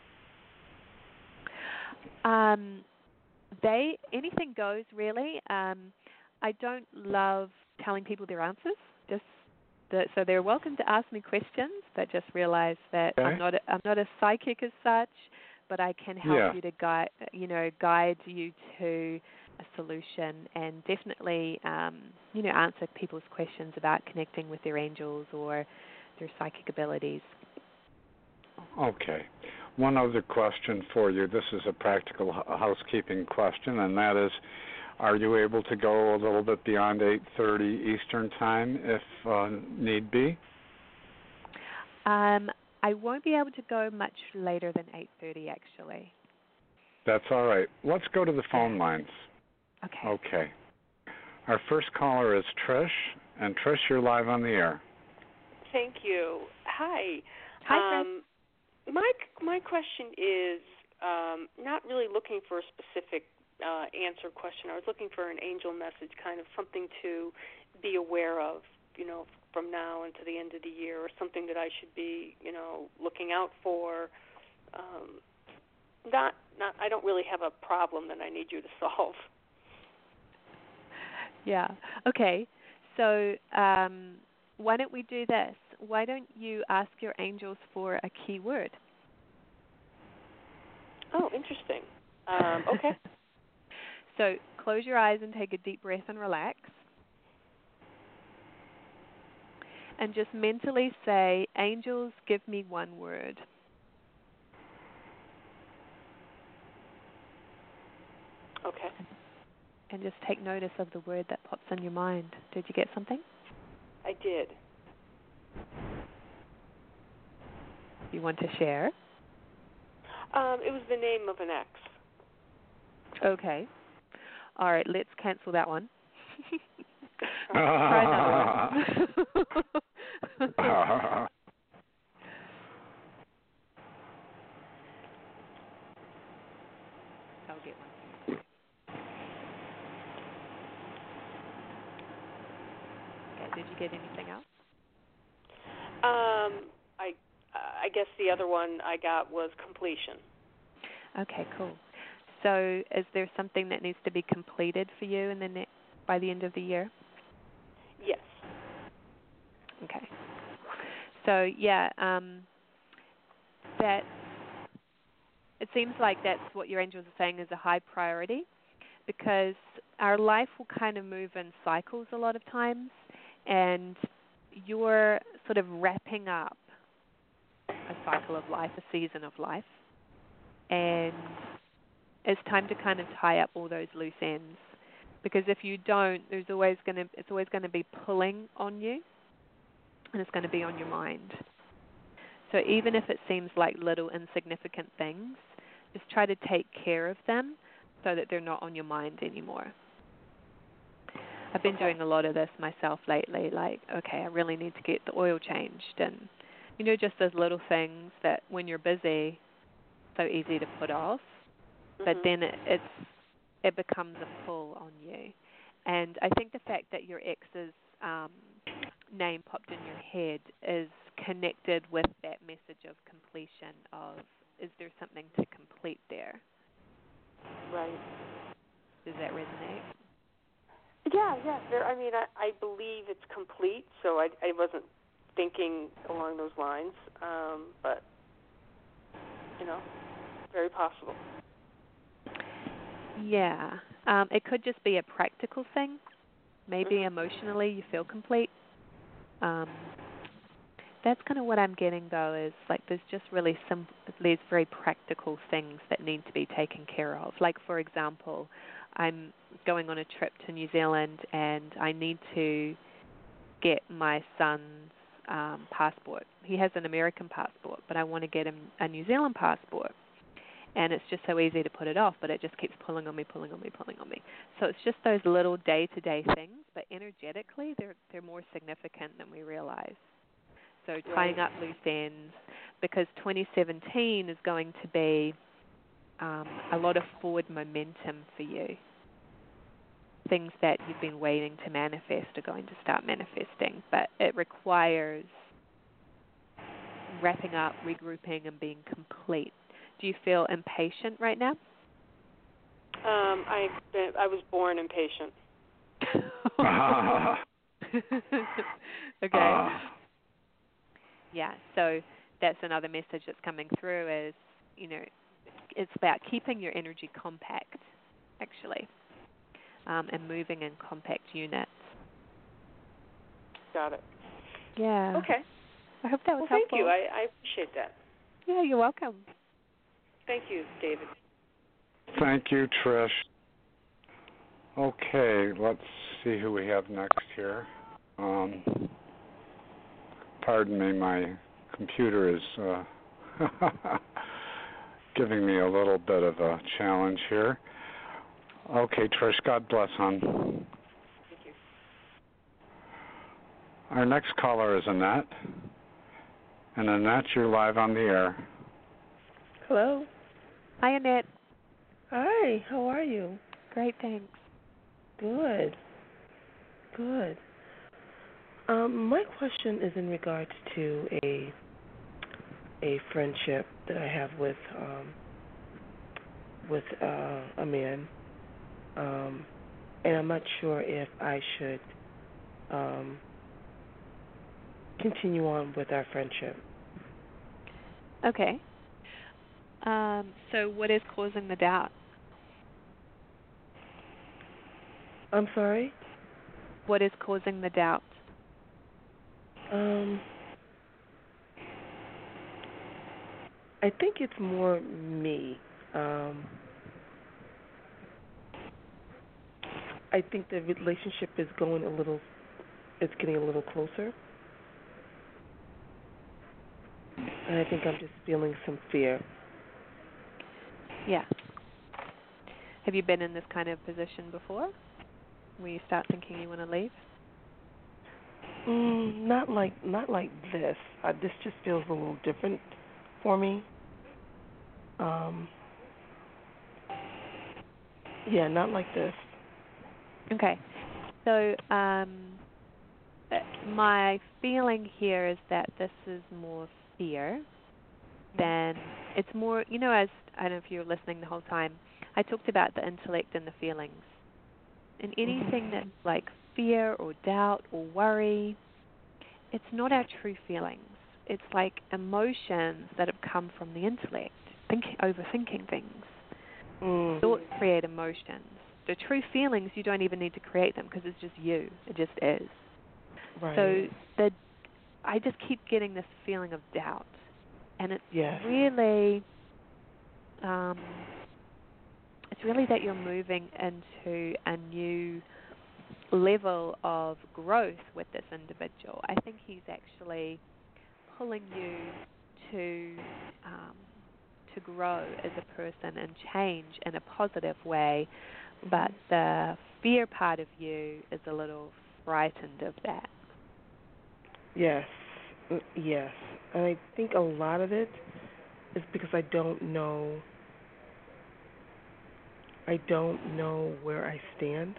Um, they anything goes, really. Um, I don't love telling people their answers. Just the, so they're welcome to ask me questions, but just realize that
okay.
I'm not a, I'm not a psychic as such, but I can help
yeah.
you to guide you know guide you to a solution and definitely um, you know answer people's questions about connecting with their angels or their psychic abilities.
Okay. One other question for you. This is a practical housekeeping question, and that is, Are you able to go a little bit beyond eight thirty Eastern Time if uh, need be?
Um, I won't be able to go much later than eight thirty, actually.
That's all right. Let's go to the phone
Yeah.
lines.
Okay.
Okay. Our first caller is Trish, and Trish, you're live on the air.
Thank you. Hi.
Hi,
um, my my question is um, not really looking for a specific uh, answer question. I was looking for an angel message, kind of something to be aware of, you know, from now until the end of the year, or something that I should be, you know, looking out for. Um, not, not. I don't really have a problem that I need you to solve.
Yeah. Okay. So um, why don't we do this? Why don't you ask your angels for a key word?
Oh, interesting. Um, okay.
So close your eyes and take a deep breath and relax. And just mentally say, angels, give me one word.
Okay.
And just take notice of the word that pops in your mind. Did you get something?
I did.
You want to share?
Um, it was the name of an ex.
Okay. All right, let's cancel that one. Try another one. I'll get one. Okay, did you get anything else?
Um, I I guess the other one I got was completion.
Okay, cool. So, is there something that needs to be completed for you in the ne- by the end of the year?
Yes.
Okay. So, yeah, um, that it seems like that's what your angels are saying is a high priority, because our life will kind of move in cycles a lot of times, and you're sort of wrapping up a cycle of life, a season of life, and it's time to kind of tie up all those loose ends, because if you don't, there's always going to it's always going to be pulling on you, and it's going to be on your mind. So even if it seems like little insignificant things, just try to take care of them so that they're not on your mind anymore. I've been doing a lot of this myself lately, like, okay, I really need to get the oil changed, and you know, just those little things that when you're busy, so easy to put off. But then it, it's it becomes a pull on you. And I think the fact that your ex's um, name popped in your head is connected with that message of completion of, is there something to complete there?
Right.
Does that resonate?
Yeah, yeah. There, I mean, I, I believe it's complete, so I, I wasn't thinking along those lines, um, but, you know, very possible.
Yeah. Um, it could just be a practical thing. Maybe
Mm-hmm.
emotionally you feel complete. Um, that's kind of what I'm getting, though, is like there's just really some, there's very practical things that need to be taken care of. Like, for example, I'm going on a trip to New Zealand, and I need to get my son's um, passport. He has an American passport, but I want to get him a New Zealand passport. And it's just so easy to put it off, but it just keeps pulling on me, pulling on me, pulling on me. So it's just those little day-to-day things, but energetically they're they're more significant than we realize. So tying
Right.
up loose ends, because twenty seventeen is going to be um, a lot of forward momentum for you. Things that you've been waiting to manifest are going to start manifesting, but it requires wrapping up, regrouping, and being complete. Do you feel impatient right now?
Um, I I was born impatient.
Okay. Uh. Yeah, so that's another message that's coming through is, you know, it's about keeping your energy compact, actually, um, and moving in compact units.
Got it.
Yeah.
Okay.
I hope that was
well, thank
helpful.
you. I, I appreciate that.
Yeah, you're welcome.
Thank you, David.
Thank you, Trish. Okay, let's see who we have next here. Um, pardon me, my computer is uh, giving me a little bit of a challenge here. Okay, Trish, God bless, hon.
Thank you.
Our next caller is Annette. And Annette, you're live on the air.
Hello.
Hi, Annette.
Hi, how are you?
Great, thanks.
Good. Good. Um, my question is in regards to a a friendship that I have with um, with uh, a man, um, and I'm not sure if I should um, continue on with our friendship.
Okay. Um, so what is causing the doubt?
I'm sorry?
What is causing the doubt?
Um, I think it's more me. Um, I think the relationship is going a little, it's getting a little closer. And I think I'm just feeling some fear.
Yeah. Have you been in this kind of position before, where you start thinking you want to leave?
Mm, not like not like this. Uh, this just feels a little different for me. Um, yeah, not like this.
Okay. So um, my feeling here is that this is more fear than it's more, you know, as I don't know if you were listening the whole time, I talked about the intellect and the feelings. And anything that's like fear or doubt or worry, it's not our true feelings. It's like emotions that have come from the intellect, think, overthinking things.
Mm.
Thoughts create emotions. The true feelings, you don't even need to create them because it's just you. It just is.
Right.
So the, I just keep getting this feeling of doubt. And it's
yes.
really, um, it's really that you're moving into a new level of growth with this individual. I think he's actually pulling you to um, to grow as a person and change in a positive way, but the fear part of you is a little frightened of that.
Yes, yes. And I think a lot of it is because I don't know, I don't know where I stand.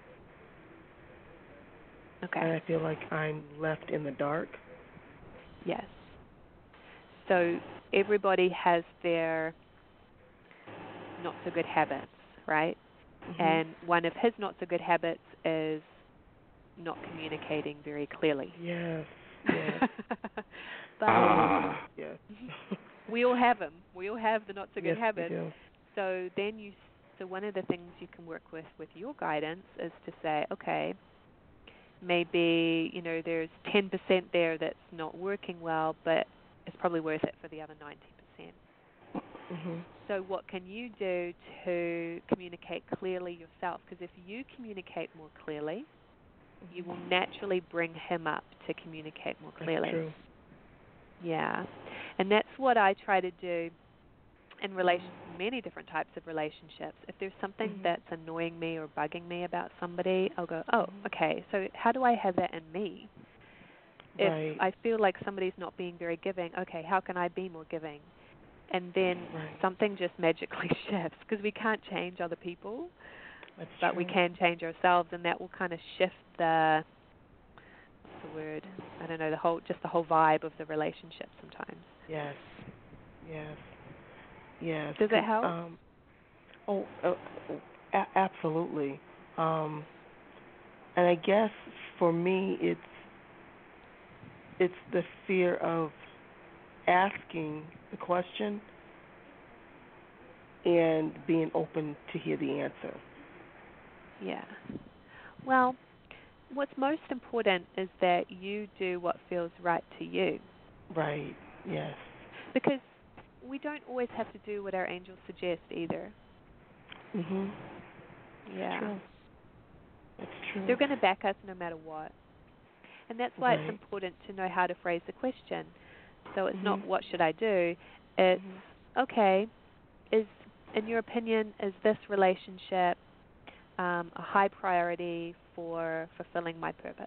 Okay.
And I feel like I'm left in the dark.
Yes. So everybody has their not so good habits, right?
Mm-hmm.
And one of his not so good habits is not communicating very clearly.
Yes. Yes.
But
Ah.
yes.
we all have them. We all have the not so good
yes,
habits.
we do.
So then you, so one of the things you can work with with your guidance is to say, okay, maybe, you know, there's ten percent there that's not working well, but it's probably worth it for the other ninety percent.
Mm-hmm.
So what can you do to communicate clearly yourself? Because if you communicate more clearly, you will naturally bring him up to communicate more clearly.
That's true.
Yeah. And that's what I try to do in relation many different types of relationships. If there's something
mm-hmm.
that's annoying me or bugging me about somebody, I'll go, oh, okay, so how do I have that in me? If
right.
I feel like somebody's not being very giving, okay, how can I be more giving? And then
right.
something just magically shifts, because we can't change other people,
That's
but
true.
we can change ourselves, and that will kind of shift the, what's the word? I don't know, the whole, just the whole vibe of the relationship sometimes.
Yes. Yes. Yes.
Does it help?
Um, oh, uh, a- absolutely. Um, and I guess for me, it's it's the fear of asking the question and being open to hear the answer.
Yeah. Well, what's most important is that you do what feels right to you.
Right. Yes.
Because we don't always have to do what our angels suggest either.
Mhm.
Yeah.
True. True.
They're going to back us no matter what. And that's why
Right.
it's important to know how to phrase the question. So it's
Mhm.
not what should I do? It's,
Mhm.
okay, is, in your opinion, is this relationship um, a high priority for fulfilling my purpose?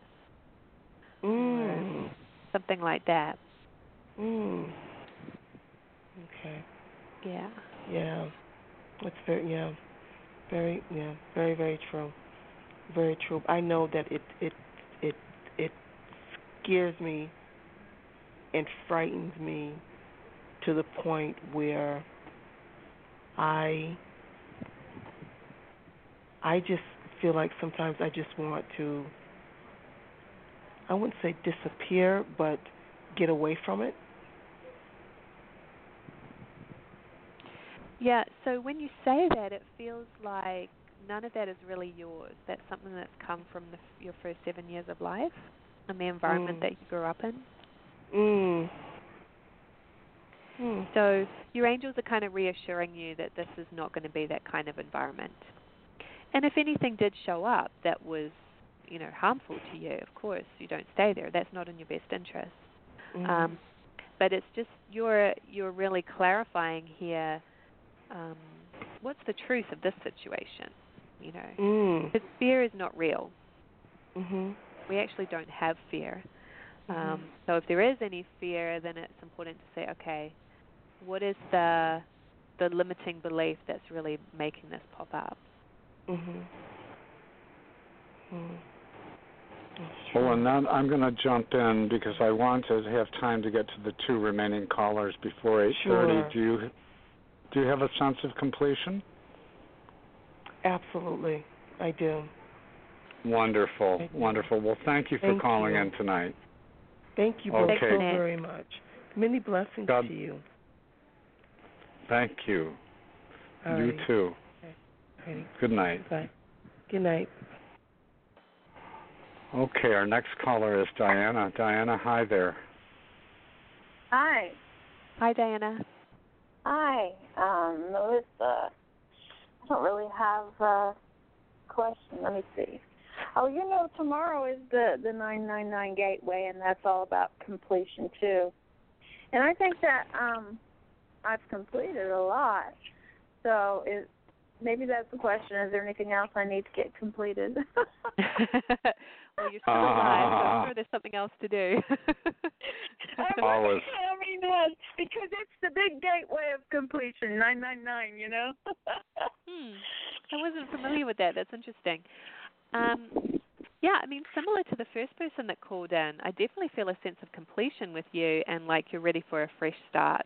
Mm.
Or something like that.
Mm. Okay.
Yeah.
Yeah. It's very yeah. Very yeah. Very very true. Very true. I know that it it it it scares me and frightens me to the point where I I just feel like sometimes I just want to, I wouldn't say disappear, but get away from it.
Yeah, so when you say that, it feels like none of that is really yours. That's something that's come from the, your first seven years of life and the environment
Mm.
that you grew up in.
Mm. Mm.
So your angels are kind of reassuring you that this is not going to be that kind of environment. And if anything did show up that was, you know, harmful to you, of course, you don't stay there. That's not in your best interest.
Mm.
Um, but it's just you're you're really clarifying here. Um, what's the truth of this situation? You know,
Mm.
because fear is not real.
Mhm.
We actually don't have fear. Um,
Mhm.
so if there is any fear, then it's important to say, okay, what is the the limiting belief that's really making this pop up?
Mhm. Mm.
Well, and then I'm going to jump in because I want to have time to get to the two remaining callers before eight thirty.
Sure.
Do you do you have a sense of completion?
Absolutely, I do.
Wonderful,
I do.
wonderful. Well, thank you for
Thank
calling
you.
in tonight.
Thank you both
Okay.
so very much. Many blessings
God-
to you.
Thank you.
All
you
right.
too.
Okay. All right.
Good night.
Bye. Good night.
Okay, our next caller is Diana. Diana, hi there.
Hi.
Hi, Diana.
Hi. Um, Melissa. I don't really have a question. Let me see. Oh, you know, tomorrow is the, the nine nine nine Gateway, and that's all about completion, too. And I think that um, I've completed a lot. So is, maybe that's the question. Is there anything else I need to get completed?
Well, you're still alive, so I'm sure there's something else to do.
I
Always.
I mean, uh, because it's the big gateway of completion, nine nine nine, you know?
hmm. I wasn't familiar with that. That's interesting. Um, yeah, I mean, similar to the first person that called in, I definitely feel a sense of completion with you and like you're ready for a fresh start.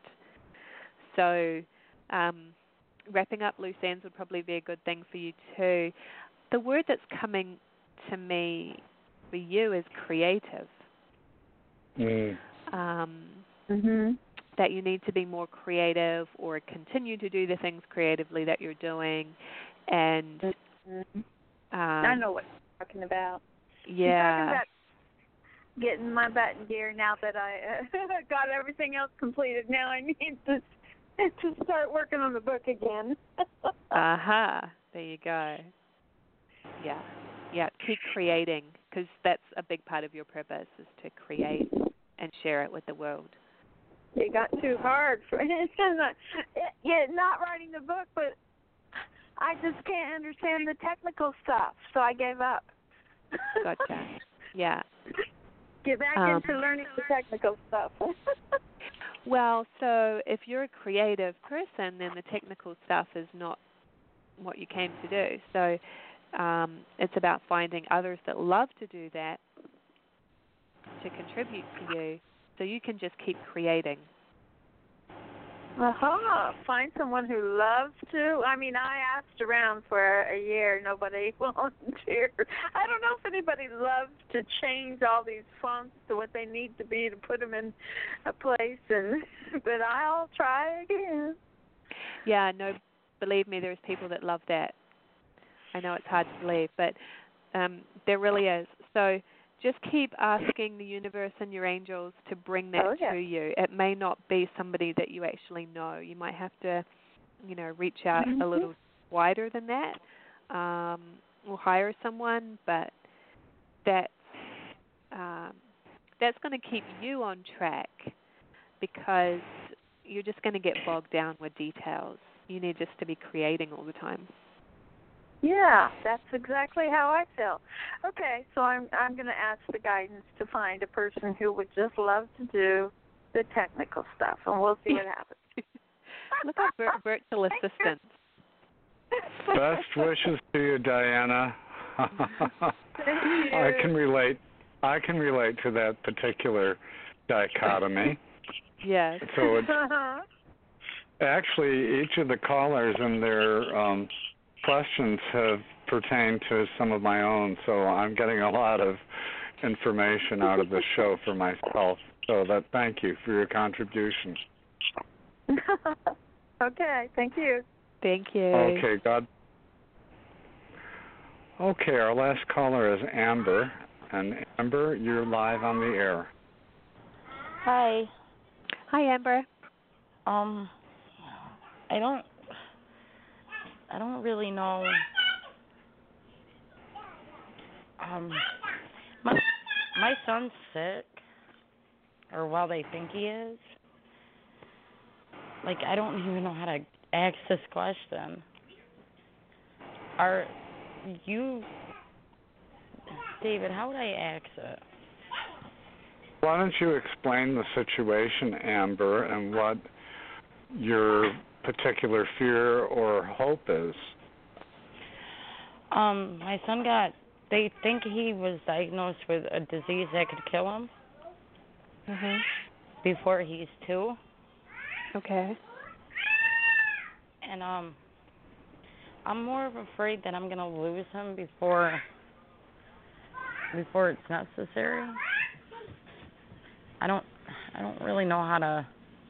So um, wrapping up loose ends would probably be a good thing for you too. The word that's coming to me for you is creative.
Mm.
Um,
mm-hmm.
that you need to be more creative or continue to do the things creatively that you're doing. And
mm-hmm.
um,
I know what you're talking about.
Yeah.
You're talking about getting my butt in gear now that I uh, got everything else completed. Now I need to to start working on the book again.
Aha. Uh-huh. There you go. Yeah. Yeah. Keep creating, because that's a big part of your purpose, is to create and share it with the world.
It got too hard for it's not, yeah, not writing the book, but I just can't understand the technical stuff, so I gave up.
Gotcha. Yeah.
Get back
um,
into learning the technical stuff.
Well, so if you're a creative person, then the technical stuff is not what you came to do. So um, it's about finding others that love to do that to contribute to you, so you can just keep creating.
Uh-huh. Find someone who loves to. I mean, I asked around for a year. Nobody volunteered. I don't know if anybody loves to change all these fonts to what they need to be to put them in a place. And but I'll try again.
Yeah, no, believe me, there's people that love that. I know it's hard to believe, but um, there really is. So just keep asking the universe and your angels to bring that
oh, yeah.
to you. It may not be somebody that you actually know. You might have to, you know, reach out
mm-hmm.
a little wider than that, um, or hire someone. But that's um, that's going to keep you on track, because you're just going to get bogged down with details. You need just to be creating all the time.
Yeah, that's exactly how I feel. Okay, so I'm I'm going to ask the guidance to find a person who would just love to do the technical stuff, and we'll see what happens.
Look up vir- virtual assistants.
Best wishes to you, Diana. I can relate. I can relate to that particular dichotomy.
Yes.
So it's actually each of the callers and their um, questions have pertained to some of my own. So I'm getting a lot of information out of the show for myself. So that thank you for your contribution.
Okay, thank you.
Thank you.
Okay, God. Okay, our last caller is Amber. And Amber, you're live on the air.
Hi.
Hi, Amber.
Um, I don't, I don't really know. Um, my my son's sick, or well, they think he is. Like, I don't even know how to ask this question. Are you, David, how would I ask it?
Why don't you explain the situation, Amber, and what your particular fear or hope is?
Um, my son got, they think he was diagnosed with a disease that could kill him
Mhm.
before he's two.
Okay.
And um, I'm more of afraid that I'm gonna lose him before before it's necessary. I don't I don't really know how to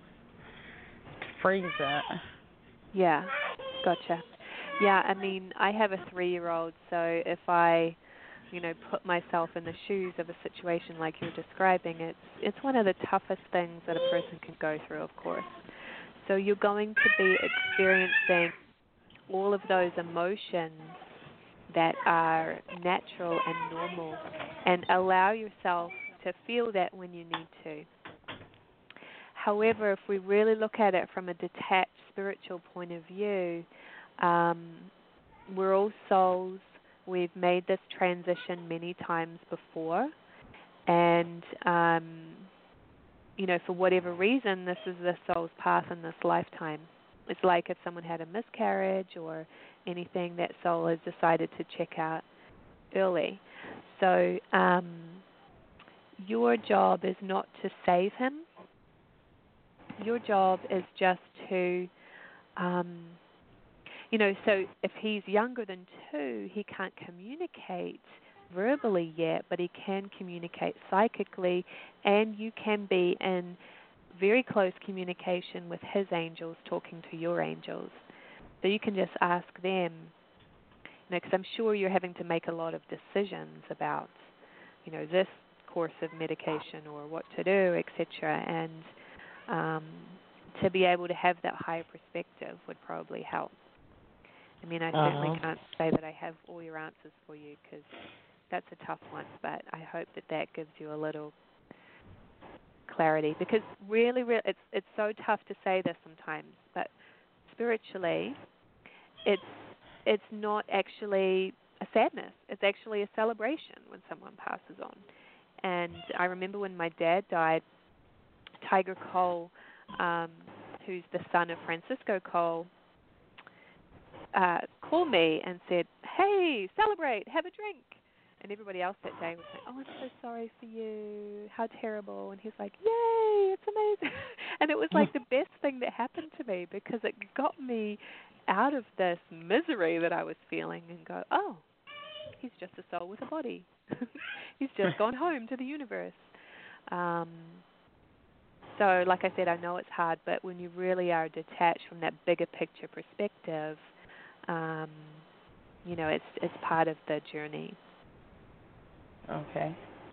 phrase it.
Yeah, gotcha. Yeah, I mean, I have a three-year-old, so if I, you know, put myself in the shoes of a situation like you're describing, it's it's one of the toughest things that a person can go through, of course. So you're going to be experiencing all of those emotions that are natural and normal, and allow yourself to feel that when you need to. However, if we really look at it from a detached spiritual point of view, um, we're all souls. We've made this transition many times before, and um, you know, for whatever reason, this is the soul's path in this lifetime. It's like if someone had a miscarriage or anything, that soul has decided to check out early. So um, your job is not to save him. Your job is just to, um, you know, so if he's younger than two, he can't communicate verbally yet, but he can communicate psychically, and you can be in very close communication with his angels, talking to your angels. So you can just ask them, you know, because I'm sure you're having to make a lot of decisions about, you know, this course of medication or what to do, et cetera. And um, to be able to have that higher perspective would probably help. I mean, I uh-huh. certainly can't say that I have all your answers for you, because that's a tough one, but I hope that that gives you a little clarity, because really, really, it's it's so tough to say this sometimes, but spiritually, it's it's not actually a sadness. It's actually a celebration when someone passes on. And I remember when my dad died, Tiger Cole, um, who's the son of Francisco Cole, uh, called me and said, "Hey, celebrate, have a drink." And everybody else that day was like, "Oh, I'm so sorry for you. How terrible." And he's like, "Yay, it's amazing." And it was like the best thing that happened to me, because it got me out of this misery that I was feeling and go, "Oh, he's just a soul with a body. He's just gone home to the universe." Um, so, like I said, I know it's hard, but when you really are detached from that bigger picture perspective, um, you know, it's it's part of the journey.
Okay.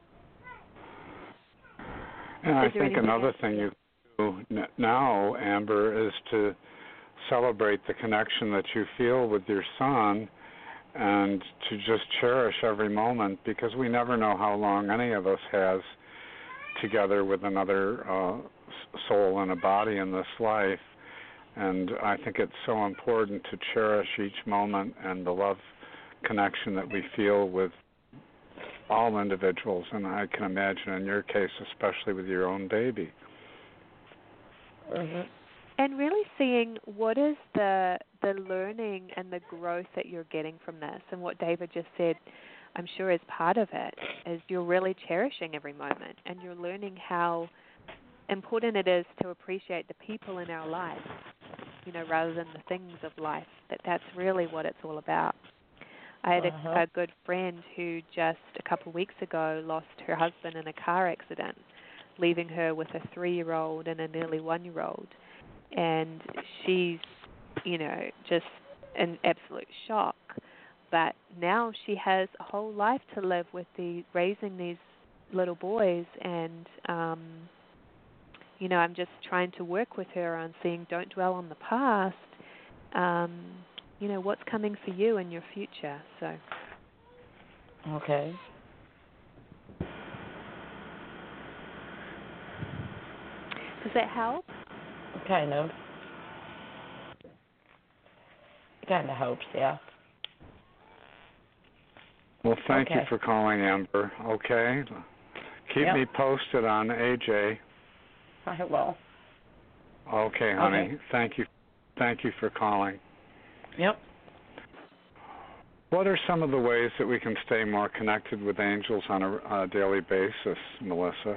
And I think another thing you do now, Amber, is to celebrate the connection that you feel with your son, and to just cherish every moment, because we never know how long any of us has together with another uh, soul and a body in this life. And I think it's so important to cherish each moment and the love connection that we feel with all individuals, and I can imagine in your case, especially with your own baby.
Mm-hmm.
And really seeing what is the the learning and the growth that you're getting from this. And what David just said, I'm sure is part of it, is you're really cherishing every moment, and you're learning how important it is to appreciate the people in our life, you know, rather than the things of life, that that's really what it's all about. I had
uh-huh.
a, a good friend who just a couple of weeks ago lost her husband in a car accident, leaving her with a three-year-old and a nearly one-year-old. And she's, you know, just in absolute shock. But now she has a whole life to live with the raising these little boys. And, um, you know, I'm just trying to work with her on seeing, don't dwell on the past. Um, you know, what's coming for you in your future. So.
Okay.
Does that help?
Kind of. Kind of helps, yeah.
Well, thank
okay.
you for calling, Amber. Okay. Keep
yep.
me posted on A J.
I will.
Okay, honey.
Okay.
Thank you. Thank you for calling.
Yep.
What are some of the ways that we can stay more connected with angels on a, a daily basis, Melissa?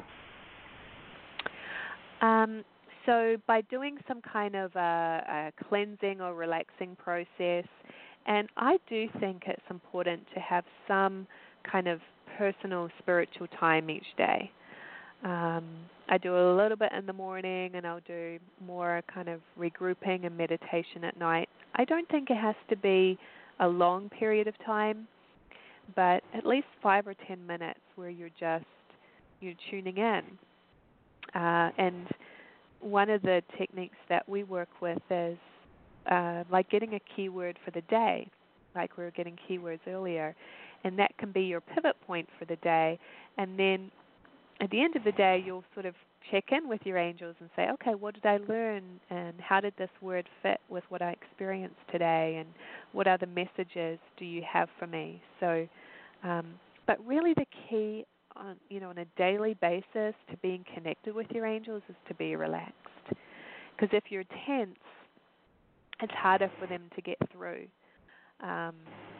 Um, so by doing some kind of a, a cleansing or relaxing process, and I do think it's important to have some kind of personal spiritual time each day. Um, I do a little bit in the morning, and I'll do more kind of regrouping and meditation at night. I don't think it has to be a long period of time, but at least five or ten minutes where you're just you're tuning in. Uh, and one of the techniques that we work with is uh, like getting a keyword for the day, like we were getting keywords earlier, and that can be your pivot point for the day. And then at the end of the day, you'll sort of check in with your angels and say, okay, what did I learn, and how did this word fit with what I experienced today, and what other messages do you have for me? So, um, but really the key on, you know, on a daily basis to being connected with your angels is to be relaxed. Because if you're tense, it's harder for them to get through. Um,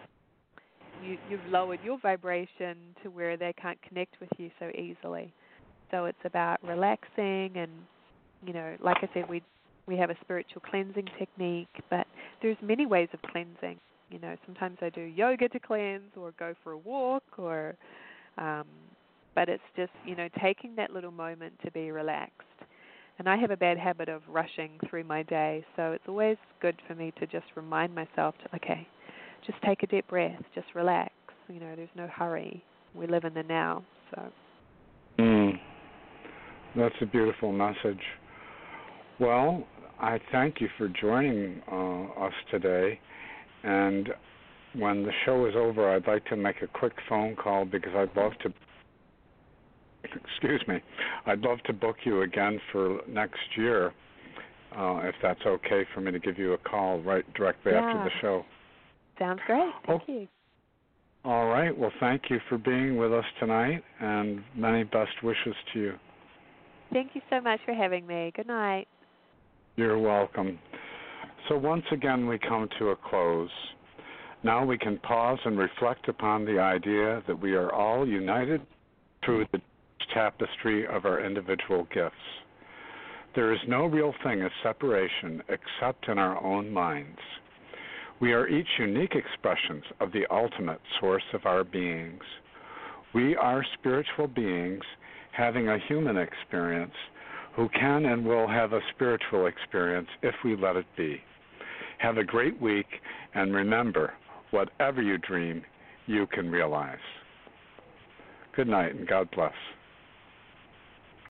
you, you've lowered your vibration to where they can't connect with you so easily. So it's about relaxing, and, you know, like I said, we we have a spiritual cleansing technique, but there's many ways of cleansing. You know, sometimes I do yoga to cleanse, or go for a walk, or, um, but it's just, you know, taking that little moment to be relaxed. And I have a bad habit of rushing through my day, so it's always good for me to just remind myself to, okay, just take a deep breath, just relax. You know, there's no hurry. We live in the now, so.
Mm. That's a beautiful message. Well, I thank you for joining uh, us today. And when the show is over, I'd like to make a quick phone call, because I'd love to, excuse me, I'd love to book you again for next year, uh, if that's okay for me to give you a call right directly
yeah.
after the show.
Sounds great. Thank
oh.
you.
All right. Well, thank you for being with us tonight, and many best wishes to you.
Thank you so much for having me. Good night.
You're welcome. So once again, we come to a close. Now we can pause and reflect upon the idea that we are all united through the tapestry of our individual gifts. There is no real thing as separation except in our own minds. We are each unique expressions of the ultimate source of our beings. We are spiritual beings having a human experience who can and will have a spiritual experience if we let it be. Have a great week, and remember, whatever you dream, you can realize. Good night, and God bless.